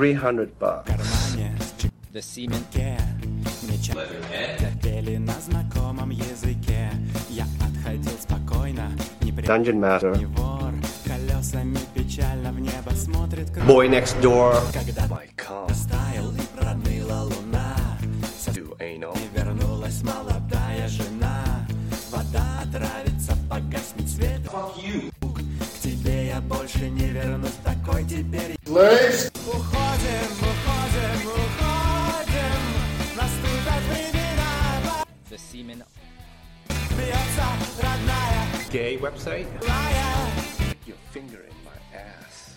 $300. The Semen. Терпели на знакомом языке. Я отходил спокойно, не Dungeon Master. вор. Колесами печально в небо смотрит Boy Next Door. Когда стаял и проныла луна. Do anal. И вернулась молодая жена. Вода отравится, погаснет свет. К тебе я больше не вернусь, такой теперь. Уходим, уходим, уходим. Наступят времена. The Semen. Бьется родная Gay website. лая. Your finger in my ass.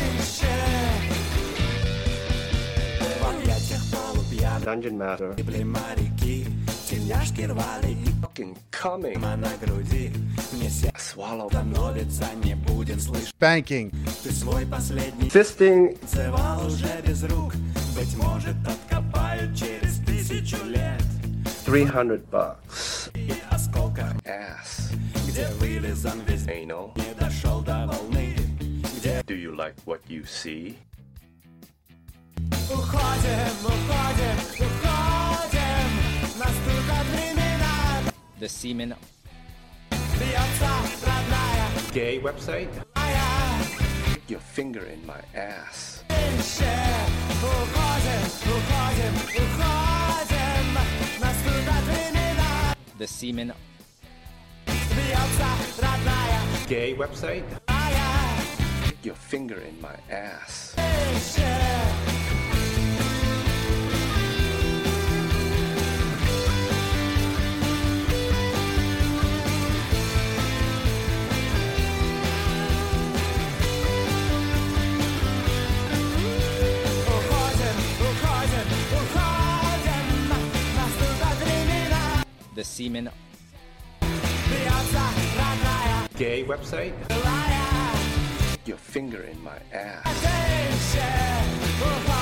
В объятиях полупьяны Dungeon Master. были моряки. Тельняшки рвали и Fucking coming. на груди. Мне сердце Swallow. становится, не будем слышать. Spanking. Ты свой последний Fisting. целовал уже без рук. Быть может, откопают через 1000 лет. $300. И осколка, Ass. где вылизан весь Anal. не дошел до волны. Где Do you like what you see? уходим, уходим, уходим. Наступят времена. The Semen. Бьется родная Gay website. моя. Your finger in my ass. Уходим, уходим, уходим. Наступят времена. The Semen. Бьется родная Gay website. моя. Your finger in my ass. Уходим, уходим, уходим. Наступят времена. The Semen. Бьется родная Gay website. моя. Your finger in my ass. Уходим,